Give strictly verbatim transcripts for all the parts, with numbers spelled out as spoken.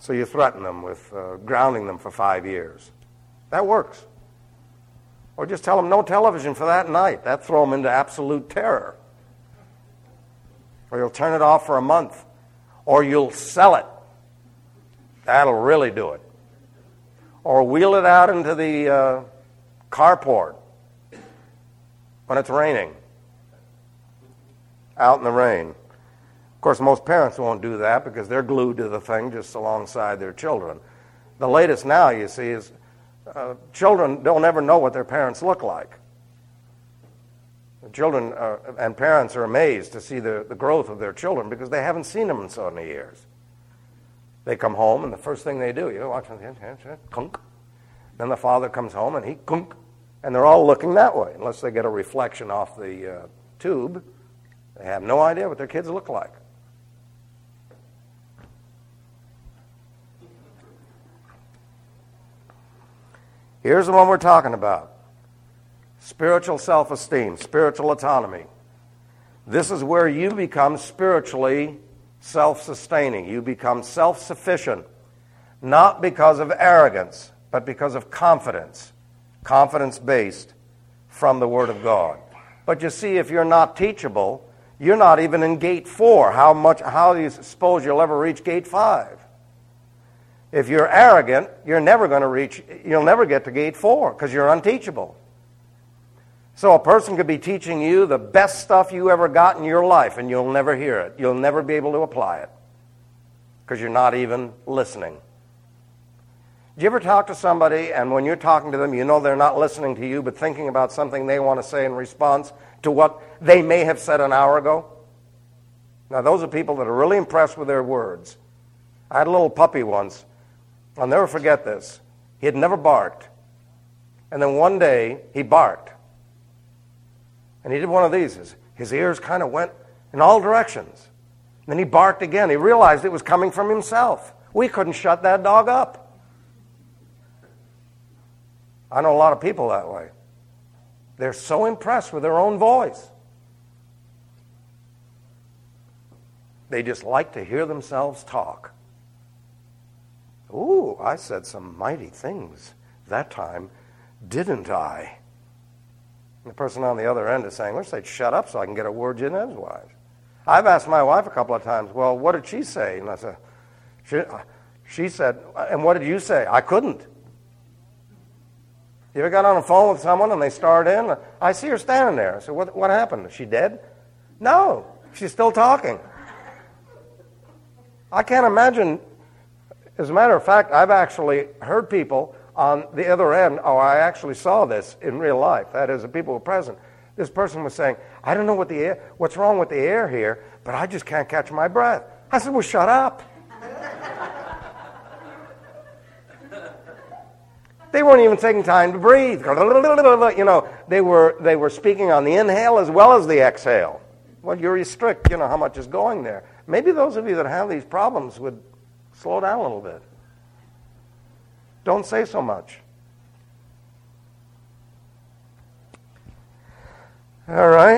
So you threaten them with uh, grounding them for five years. That works. Or just tell them no television for that night. That throw them into absolute terror. Or you'll turn it off for a month. Or you'll sell it. That'll really do it. Or wheel it out into the uh, carport when it's raining. Out in the rain. Of course, most parents won't do that because they're glued to the thing just alongside their children. The latest now, you see, is uh, children don't ever know what their parents look like. The children uh, and parents are amazed to see the, the growth of their children because they haven't seen them in so many years. They come home, and the first thing they do, you know, watch, kunk. Then the father comes home, and he kunk. And they're all looking that way, unless they get a reflection off the uh, tube. They have no idea what their kids look like. Here's the one we're talking about. Spiritual self-esteem, spiritual autonomy. This is where you become spiritually self-sustaining. You become self-sufficient, not because of arrogance, but because of confidence, confidence-based from the Word of God. But you see, if you're not teachable, you're not even in gate four. How much? How do you suppose you'll ever reach gate five? If you're arrogant, you're never going to reach, you'll never get to gate four because you're unteachable. So a person could be teaching you the best stuff you ever got in your life, and you'll never hear it. You'll never be able to apply it because you're not even listening. Do you ever talk to somebody, and when you're talking to them, you know they're not listening to you, but thinking about something they want to say in response to what they may have said an hour ago? Now, those are people that are really impressed with their words. I had a little puppy once. I'll never forget this. He had never barked. And then one day, he barked. And he did one of these. His, his ears kind of went in all directions. And then he barked again. He realized it was coming from himself. We couldn't shut that dog up. I know a lot of people that way. They're so impressed with their own voice. They just like to hear themselves talk. Ooh, I said some mighty things that time, didn't I? And the person on the other end is saying, I wish they'd shut up so I can get a word in edgewise. I've asked my wife a couple of times, well, what did she say? And I said, she, she said, and what did you say? I couldn't. You ever got on the phone with someone and they start in? I see her standing there. I said, what, what happened? Is she dead? No, she's still talking. I can't imagine. As a matter of fact, I've actually heard people on the other end, oh, I actually saw this in real life. That is, the people were present. This person was saying, I don't know what the air, what's wrong with the air here, but I just can't catch my breath. I said, well, shut up. They weren't even taking time to breathe. You know, they were they were speaking on the inhale as well as the exhale. Well, you restrict, you know, how much is going there. Maybe those of you that have these problems would slow down a little bit. Don't say so much. All right.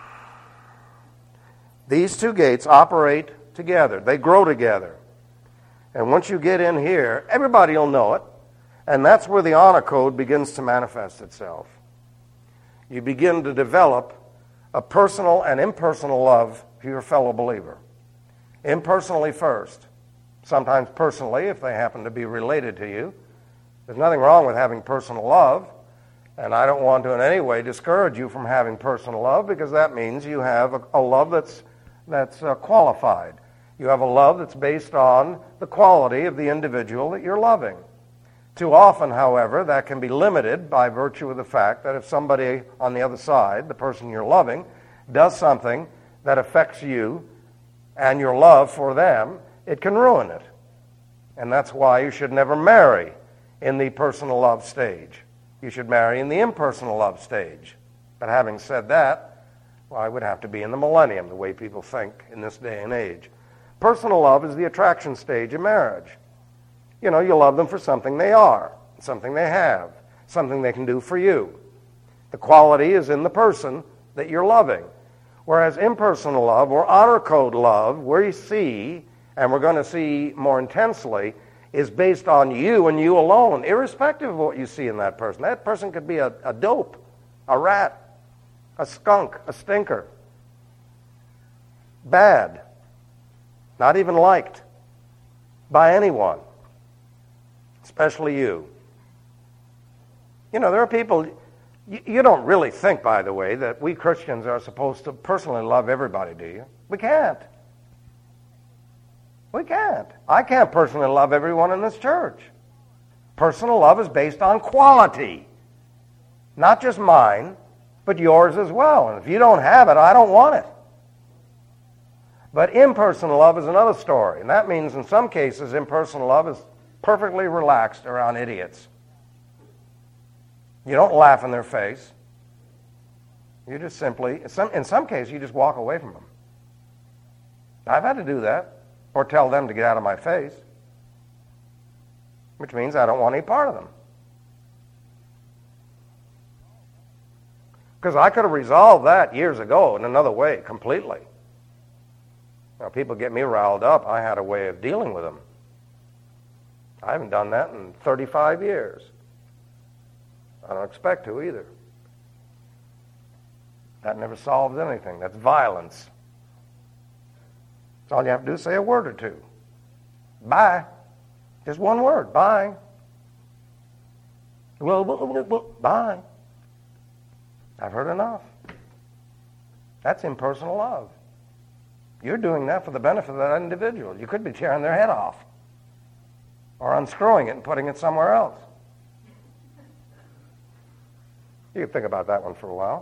These two gates operate together. They grow together. And once you get in here, everybody will know it. And that's where the honor code begins to manifest itself. You begin to develop a personal and impersonal love for your fellow believer. Impersonally first. Sometimes personally, if they happen to be related to you. There's nothing wrong with having personal love. And I don't want to in any way discourage you from having personal love, because that means you have a, a love that's, that's uh, qualified. You have a love that's based on the quality of the individual that you're loving. Too often, however, that can be limited by virtue of the fact that if somebody on the other side, the person you're loving, does something that affects you and your love for them, it can ruin it. And that's why you should never marry in the personal love stage. You should marry in the impersonal love stage. But having said that, well, I would have to be in the millennium, the way people think in this day and age. Personal love is the attraction stage of marriage. You know, you love them for something they are, something they have, something they can do for you. The quality is in the person that you're loving. Whereas impersonal love, or honor code love, where you see, and we're going to see more intensely, is based on you and you alone, irrespective of what you see in that person. That person could be a, a dope, a rat, a skunk, a stinker, bad, not even liked by anyone, especially you. You know, there are people, you, you don't really think, by the way, that we Christians are supposed to personally love everybody, do you? We can't. We can't. I can't personally love everyone in this church. Personal love is based on quality. Not just mine, but yours as well. And if you don't have it, I don't want it. But impersonal love is another story. And that means in some cases, impersonal love is perfectly relaxed around idiots. You don't laugh in their face. You just simply, in some, in some cases, you just walk away from them. I've had to do that. Or tell them to get out of my face, which means I don't want any part of them. Because I could have resolved that years ago in another way, completely. Now, people get me riled up. I had a way of dealing with them. I haven't done that in thirty-five years. I don't expect to either. That never solves anything. That's violence. All you have to do is say a word or two. Bye. Just one word. Bye. Well, well, well, well, bye. I've heard enough. That's impersonal love. You're doing that for the benefit of that individual. You could be tearing their head off or unscrewing it and putting it somewhere else. You can think about that one for a while.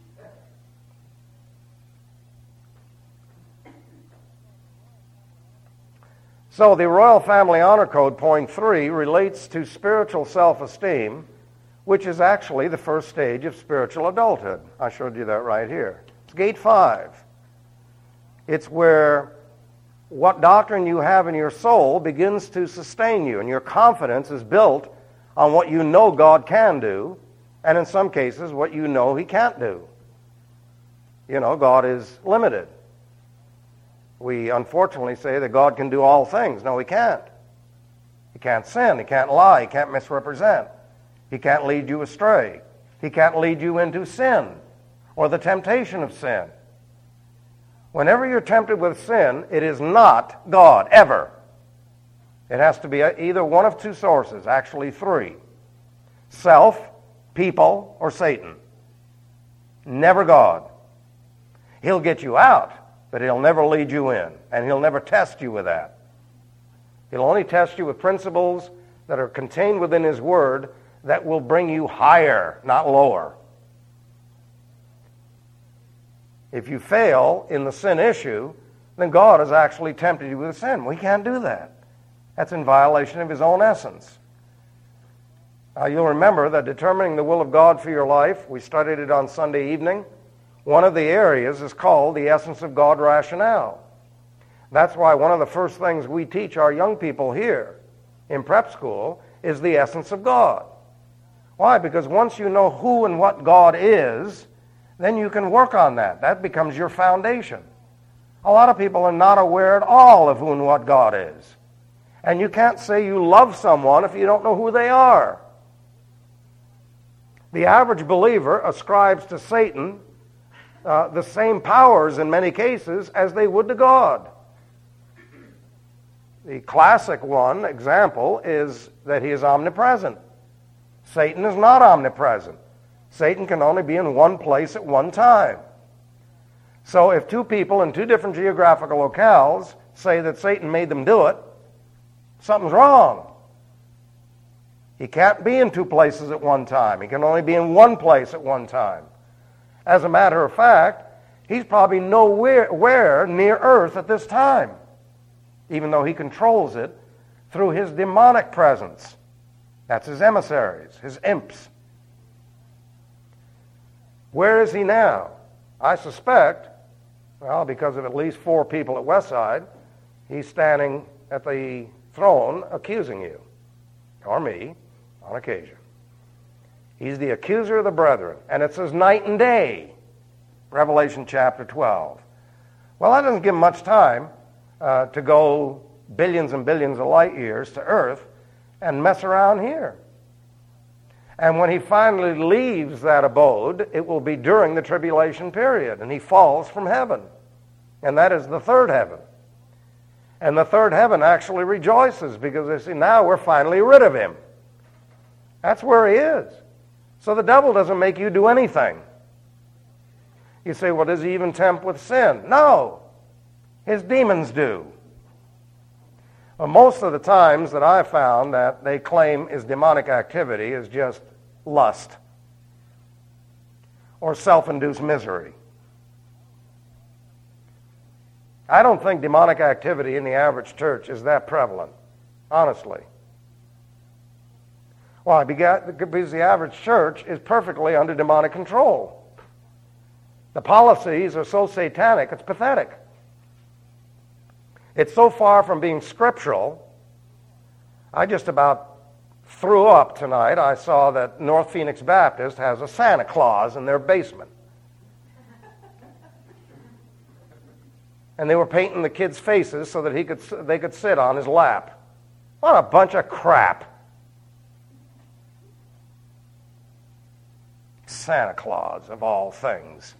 So the Royal Family Honor Code, point three, relates to spiritual self-esteem, which is actually the first stage of spiritual adulthood. I showed you that right here. It's gate five. It's where what doctrine you have in your soul begins to sustain you, and your confidence is built on what you know God can do, and in some cases, what you know He can't do. You know, God is limited. We unfortunately say that God can do all things. No, He can't. He can't sin. He can't lie. He can't misrepresent. He can't lead you astray. He can't lead you into sin or the temptation of sin. Whenever you're tempted with sin, it is not God, ever. It has to be either one of two sources, actually three. Self, people, or Satan. Never God. He'll get you out, but He'll never lead you in, and He'll never test you with that. He'll only test you with principles that are contained within His Word that will bring you higher, not lower. If you fail in the sin issue, then God has actually tempted you with sin. We can't do that. That's in violation of His own essence. Now, you'll remember that determining the will of God for your life, we studied it on Sunday evening. One of the areas is called the essence of God rationale. That's why one of the first things we teach our young people here in prep school is the essence of God. Why? Because once you know who and what God is, then you can work on that. That becomes your foundation. A lot of people are not aware at all of who and what God is. And you can't say you love someone if you don't know who they are. The average believer ascribes to Satan uh, the same powers in many cases as they would to God. The classic one example is that he is omnipresent. Satan is not omnipresent. Satan can only be in one place at one time. So if two people in two different geographical locales say that Satan made them do it, something's wrong. He can't be in two places at one time. He can only be in one place at one time. As a matter of fact, he's probably nowhere where near earth at this time, even though he controls it through his demonic presence. That's his emissaries, his imps. Where is he now? I suspect, well, because of at least four people at Westside, he's standing at the throne accusing you, or me, on occasion. He's the accuser of the brethren, and it says night and day, Revelation chapter twelve. Well, that doesn't give him much time uh, to go billions and billions of light years to Earth and mess around here. And when he finally leaves that abode, it will be during the tribulation period, and he falls from heaven. And that is the third heaven. And the third heaven actually rejoices because they say, now we're finally rid of him. That's where he is. So the devil doesn't make you do anything. You say, well, does he even tempt with sin? No. His demons do. Well, most of the times that I've found that they claim is demonic activity is just lust or self-induced misery. I don't think demonic activity in the average church is that prevalent, honestly. Why? Because the average church is perfectly under demonic control. The policies are so satanic, it's pathetic. It's so far from being scriptural, I just about threw up tonight. I saw that North Phoenix Baptist has a Santa Claus in their basement. And they were painting the kids' faces so that he could, they could sit on his lap. What a bunch of crap. Santa Claus, of all things.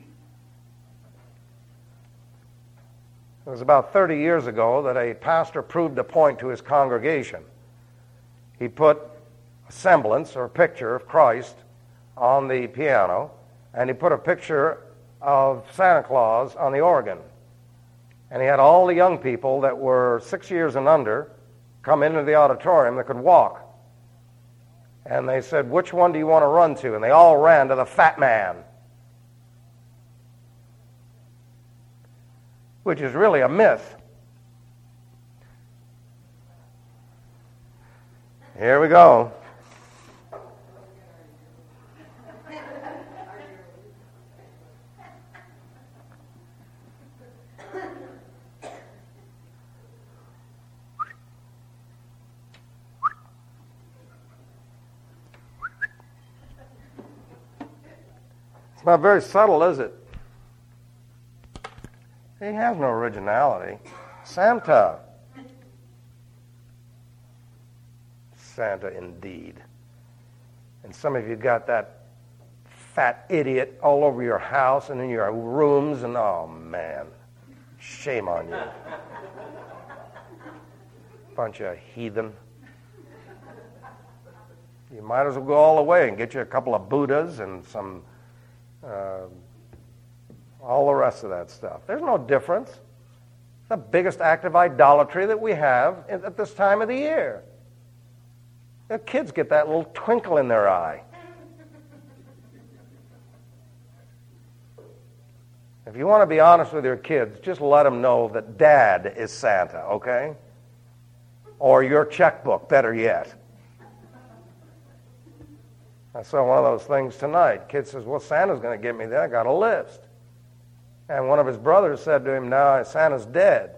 It was about thirty years ago that a pastor proved a point to his congregation. He put a semblance or a picture of Christ on the piano, and he put a picture of Santa Claus on the organ. And he had all the young people that were six years and under come into the auditorium that could walk. And they said, which one do you want to run to? And they all ran to the fat man, which is really a myth. Here we go. It's not very subtle, is it? He has no originality. Santa. Santa indeed. And some of you got that fat idiot all over your house and in your rooms, and oh man, shame on you. Bunch of heathen. You might as well go all the way and get you a couple of Buddhas and some uh, all the rest of that stuff. There's no difference. It's the biggest act of idolatry that we have at this time of the year. The kids get that little twinkle in their eye. If you want to be honest with your kids, just let them know that Dad is Santa, okay? Or your checkbook, better yet. I saw one of those things tonight. Kid says, well, Santa's going to get me that. I got a list. And one of his brothers said to him, no, Santa's dead.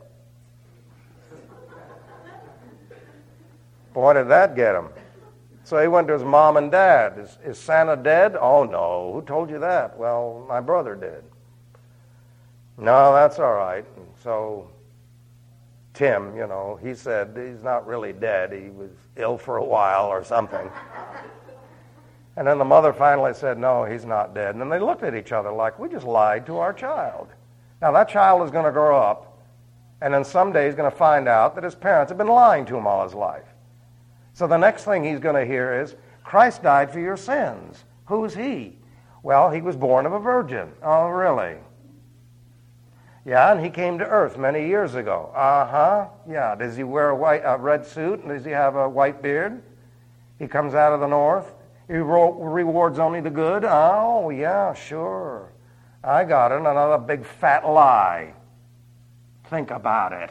Boy, did that get him. So he went to his mom and dad. Is, is Santa dead? Oh, no. Who told you that? Well, my brother did. No, that's all right. And so Tim, you know, he said he's not really dead. He was ill for a while or something. And then the mother finally said, no, he's not dead. And then they looked at each other like, we just lied to our child. Now, that child is going to grow up, and then someday he's going to find out that his parents have been lying to him all his life. So the next thing he's going to hear is, Christ died for your sins. Who's he? Well, he was born of a virgin. Oh, really? Yeah, and he came to earth many years ago. Uh-huh. Yeah. Does he wear a white, a red suit? And does he have a white beard? He comes out of the north. He rewards only the good? Oh, yeah, sure. I got it. Another big fat lie. Think about it.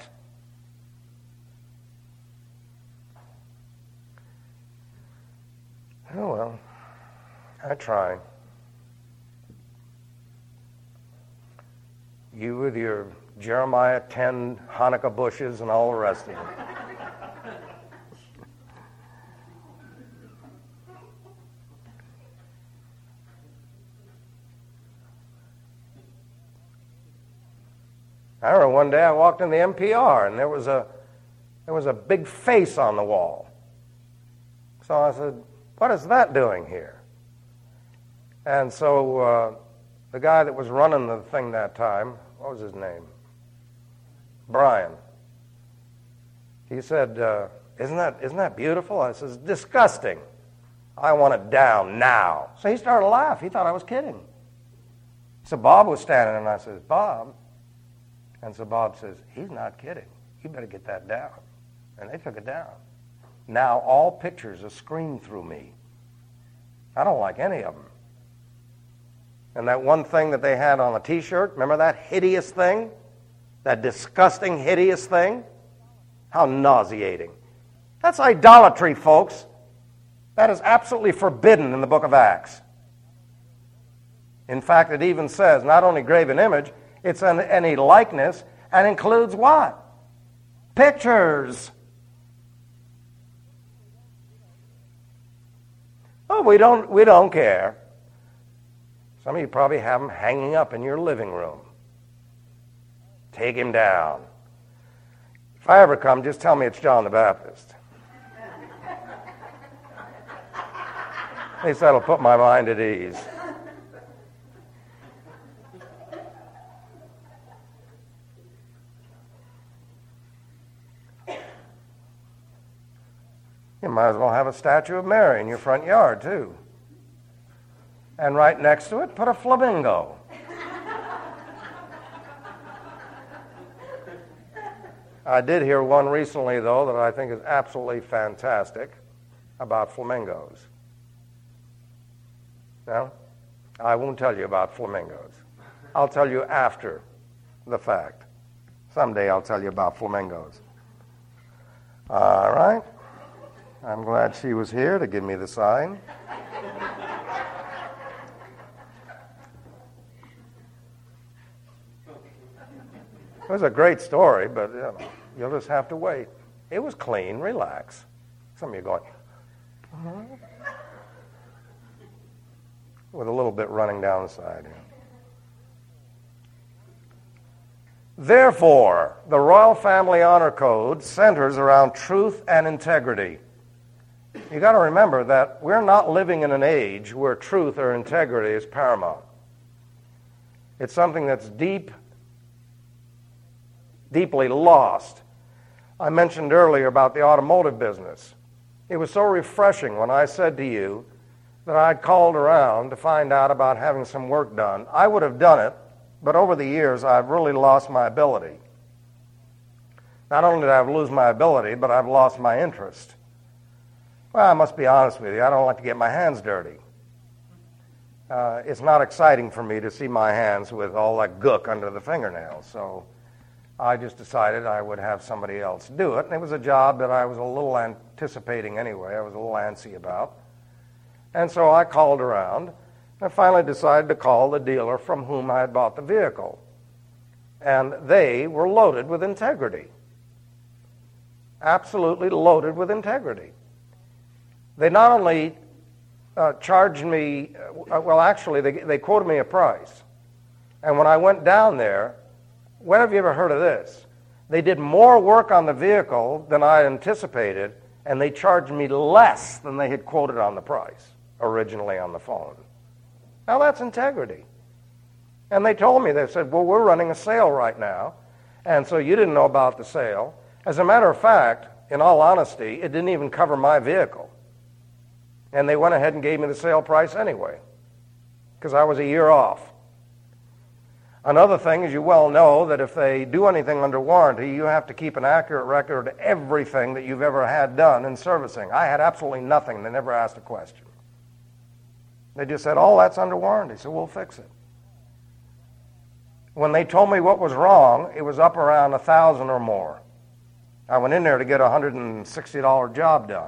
Oh, well, I try. You with your Jeremiah ten Hanukkah bushes and all the rest of it. I remember one day I walked in the N P R and there was a there was a big face on the wall. So I said, what is that doing here? And so uh, the guy that was running the thing that time, what was his name? Brian. He said, uh, isn't that isn't that beautiful? I said, it's disgusting. I want it down now. So he started to laugh. He thought I was kidding. So Bob was standing there, and I says, Bob. And so Bob says, he's not kidding. You better get that down. And they took it down. Now all pictures are screened through me. I don't like any of them. And that one thing that they had on a T-shirt, remember that hideous thing? That disgusting, hideous thing? How nauseating. That's idolatry, folks. That is absolutely forbidden in the book of Acts. In fact, it even says not only graven image, it's an, any likeness, and includes what? Pictures. Oh, we don't, we don't care. Some of you probably have them hanging up in your living room. Take him down. If I ever come, just tell me it's John the Baptist. At least that'll put my mind at ease. You might as well have a statue of Mary in your front yard, too. And right next to it, put a flamingo. I did hear one recently, though, that I think is absolutely fantastic about flamingos. No? I won't tell you about flamingos. I'll tell you after the fact. Someday I'll tell you about flamingos. All right. I'm glad she was here to give me the sign. It was a great story, but you know, you'll just have to wait. It was clean. Relax. Some of you are going, uh-huh. With a little bit running down the side here. Therefore, the Royal Family Honor Code centers around truth and integrity. You got to remember that we're not living in an age where truth or integrity is paramount. It's something that's deep, deeply lost. I mentioned earlier about the automotive business. It was so refreshing when I said to you that I'd called around to find out about having some work done. I would have done it, but over the years I've really lost my ability. Not only did I lose my ability, but I've lost my interest. Well, I must be honest with you, I don't like to get my hands dirty. Uh, it's not exciting for me to see my hands with all that gook under the fingernails, so I just decided I would have somebody else do it, and it was a job that I was a little anticipating anyway, I was a little antsy about. And so I called around, and finally decided to call the dealer from whom I had bought the vehicle. And they were loaded with integrity. Absolutely loaded with integrity. They not only uh, charged me, uh, well, actually, they, they quoted me a price. And when I went down there, when have you ever heard of this? They did more work on the vehicle than I anticipated, and they charged me less than they had quoted on the price originally on the phone. Now, that's integrity. And they told me, they said, well, we're running a sale right now, and so you didn't know about the sale. As a matter of fact, in all honesty, it didn't even cover my vehicle. And they went ahead and gave me the sale price anyway, because I was a year off. Another thing is, you well know that if they do anything under warranty, you have to keep an accurate record of everything that you've ever had done in servicing. I had absolutely nothing. They never asked a question. They just said, oh, that's under warranty, so we'll fix it. When they told me what was wrong, it was up around a thousand or more. I went in there to get a one hundred sixty dollars job done.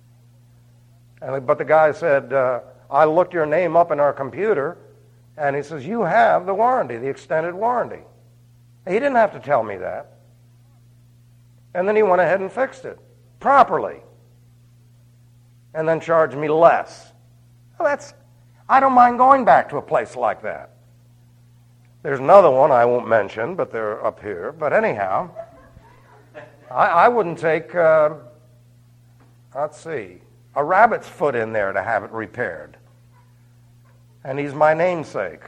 And, but the guy said, uh, I looked your name up in our computer, and he says, you have the warranty, the extended warranty. He didn't have to tell me that. And then he went ahead and fixed it properly, and then charged me less. Well, that's, I don't mind going back to a place like that. There's another one I won't mention, but they're up here. But anyhow, I, I wouldn't take, uh, let's see, a rabbit's foot in there to have it repaired. And he's my namesake.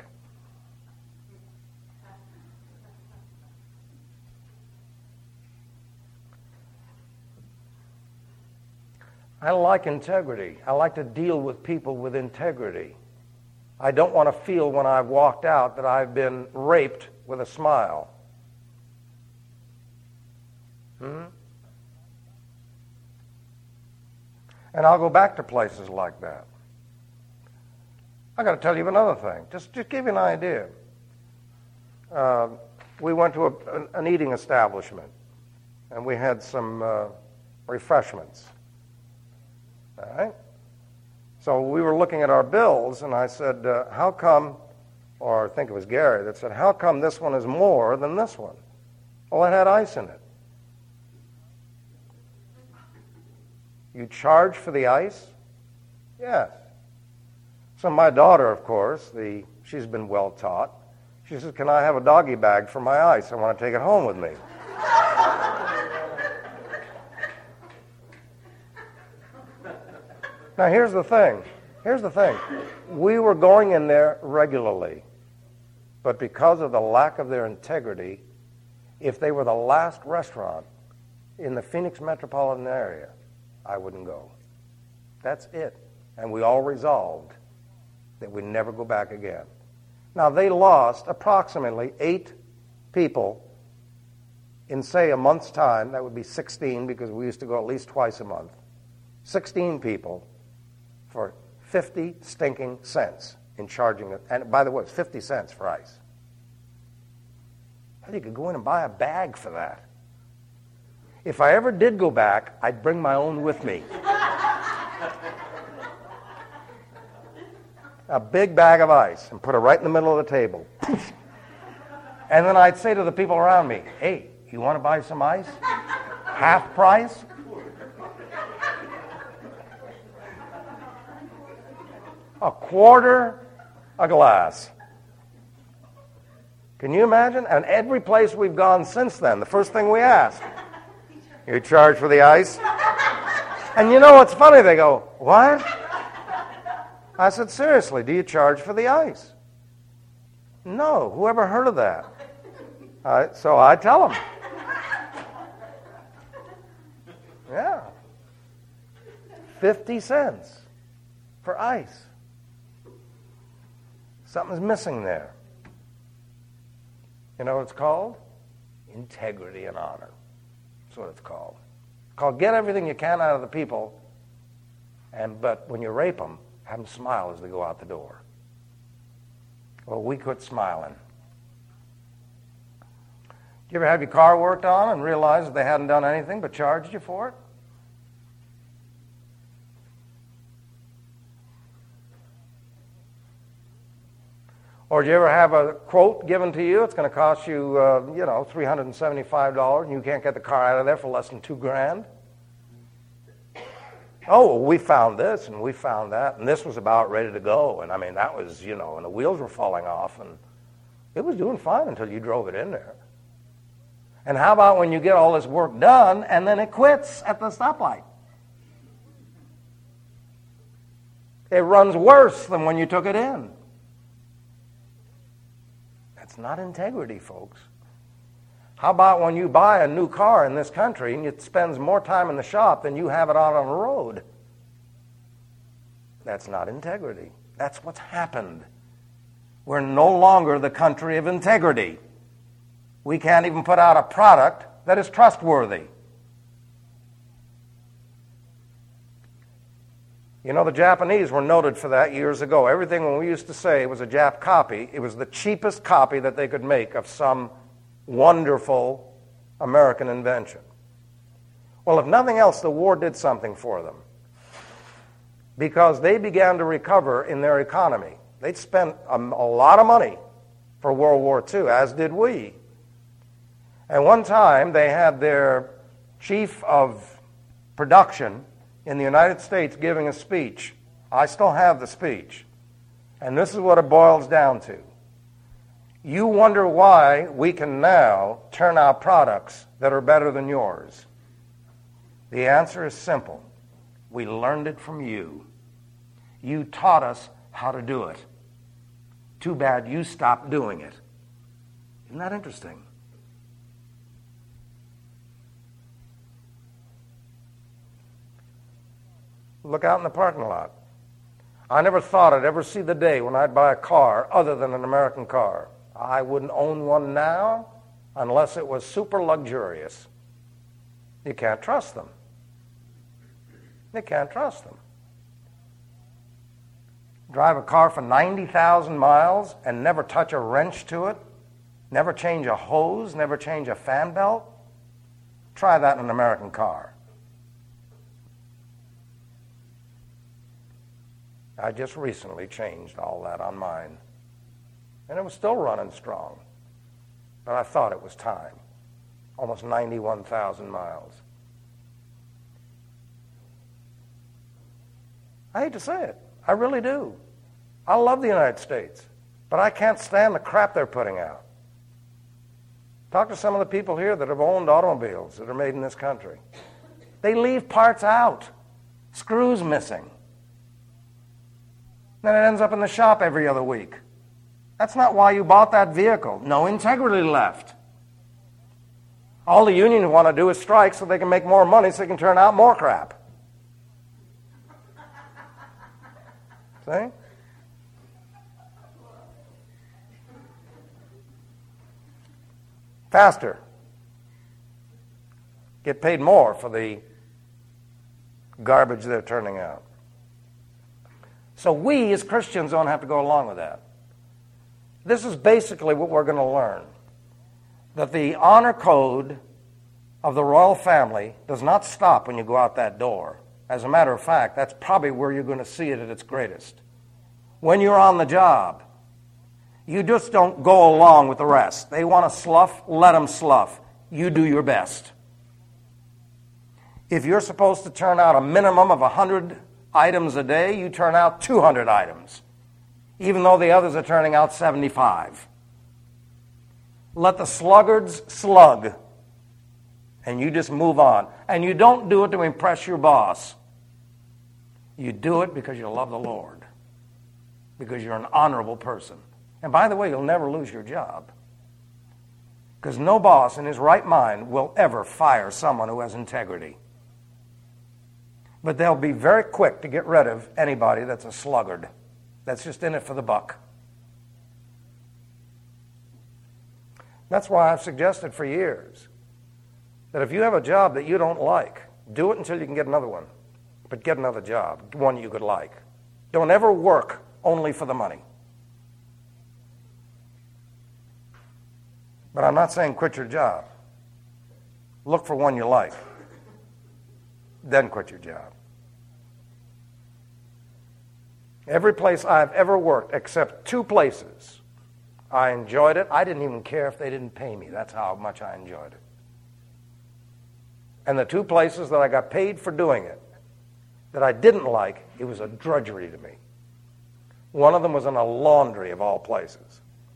I like integrity. I like to deal with people with integrity. I don't want to feel when I've walked out that I've been raped with a smile. Hmm? And I'll go back to places like that. I got to tell you another thing. Just, just give you an idea. Uh, we went to a, an, an eating establishment, and we had some uh, refreshments. All right? So we were looking at our bills, and I said, uh, how come, or I think it was Gary that said, how come this one is more than this one? Well, it had ice in it. You charge for the ice? Yes. So my daughter, of course, the she's been well taught. She says, can I have a doggy bag for my ice? I want to take it home with me. Now, here's the thing. Here's the thing. We were going in there regularly, but because of the lack of their integrity, if they were the last restaurant in the Phoenix metropolitan area, I wouldn't go. That's it. And we all resolved that we'd never go back again. Now, they lost approximately eight people in, say, a month's time. That would be sixteen, because we used to go at least twice a month. sixteen people for fifty stinking cents in charging it. And by the way, it's fifty cents for ice. You could go in and buy a bag for that. If I ever did go back, I'd bring my own with me. A big bag of ice, and put it right in the middle of the table. And then I'd say to the people around me, hey, you want to buy some ice? Half price? A quarter a glass. Can you imagine? And every place we've gone since then, the first thing we ask, you charge for the ice? And you know what's funny? They go, what? I said, seriously, do you charge for the ice? No, who ever heard of that? Uh, so I tell them. Yeah. fifty cents for ice. Something's missing there. You know what it's called? Integrity and honor. That's what it's called. It's called get everything you can out of the people, and but when you rape them, have them smile as they go out the door. Well, we quit smiling. Do you ever have your car worked on and realize that they hadn't done anything but charged you for it? Or do you ever have a quote given to you? It's going to cost you, uh, you know, three hundred seventy-five dollars, and you can't get the car out of there for less than two grand? Oh, well, we found this, and we found that, and this was about ready to go. And, I mean, that was, you know, and the wheels were falling off, and it was doing fine until you drove it in there. And how about when you get all this work done, and then it quits at the stoplight? It runs worse than when you took it in. That's not integrity, folks. How about when you buy a new car in this country and it spends more time in the shop than you have it out on the road? That's not integrity. That's what's happened. We're no longer the country of integrity. We can't even put out a product that is trustworthy. You know, the Japanese were noted for that years ago. Everything when we used to say was a Jap copy, it was the cheapest copy that they could make of some wonderful American invention. Well, if nothing else, the war did something for them, because they began to recover in their economy. They'd spent a, a lot of money for World War Two, as did we. And one time they had their chief of production in the United States giving a speech. I still have the speech. And this is what it boils down to. You wonder why we can now turn out products that are better than yours. The answer is simple. We learned it from you. You taught us how to do it. Too bad you stopped doing it. Isn't that interesting? Look out in the parking lot. I never thought I'd ever see the day when I'd buy a car other than an American car. I wouldn't own one now unless it was super luxurious. You can't trust them. You can't trust them. Drive a car for ninety thousand miles and never touch a wrench to it, never change a hose, never change a fan belt. Try that in an American car. I just recently changed all that on mine. And it was still running strong. But I thought it was time. Almost ninety-one thousand miles. I hate to say it. I really do. I love the United States. But I can't stand the crap they're putting out. Talk to some of the people here that have owned automobiles that are made in this country. They leave parts out. Screws missing. Then it ends up in the shop every other week. That's not why you bought that vehicle. No integrity left. All the unions want to do is strike so they can make more money so they can turn out more crap. See? Faster. Get paid more for the garbage they're turning out. So we as Christians don't have to go along with that. This is basically what we're going to learn. That the honor code of the royal family does not stop when you go out that door. As a matter of fact, that's probably where you're going to see it at its greatest. When you're on the job, you just don't go along with the rest. They want to slough, let them slough. You do your best. If you're supposed to turn out a minimum of one hundred items a day, you turn out two hundred items, even though the others are turning out seventy-five. Let the sluggards slug, and you just move on. And you don't do it to impress your boss. You do it because you love the Lord, because you're an honorable person. And by the way, you'll never lose your job, because no boss in his right mind will ever fire someone who has integrity. But they'll be very quick to get rid of anybody that's a sluggard, that's just in it for the buck. That's why I've suggested for years that if you have a job that you don't like, do it until you can get another one. But get another job, one you could like. Don't ever work only for the money. But I'm not saying quit your job. Look for one you like. Then quit your job. Every place I've ever worked, except two places, I enjoyed it. I didn't even care if they didn't pay me. That's how much I enjoyed it. And the two places that I got paid for doing it, that I didn't like, it was a drudgery to me. One of them was in a laundry of all places.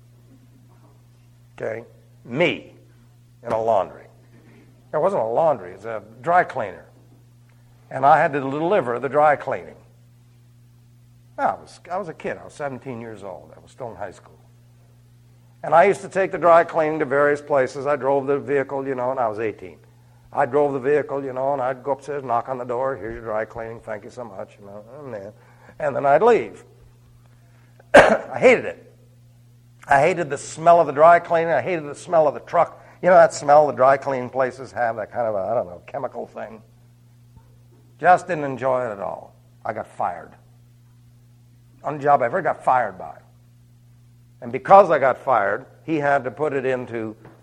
Okay? Me in a laundry. It wasn't a laundry, it was a dry cleaner. And I had to deliver the dry cleaning. I was, I was a kid. I was seventeen years old. I was still in high school. And I used to take the dry cleaning to various places. I drove the vehicle, you know, and I was eighteen. I drove the vehicle, you know, and I'd go upstairs, knock on the door. Here's your dry cleaning. Thank you so much, you know. And then, and then I'd leave. I hated it. I hated the smell of the dry cleaning. I hated the smell of the truck. You know that smell the dry cleaning places have, that kind of, a, I don't know, chemical thing? Just didn't enjoy it at all. I got fired. On a job I ever got fired by. And because I got fired, he had to put it into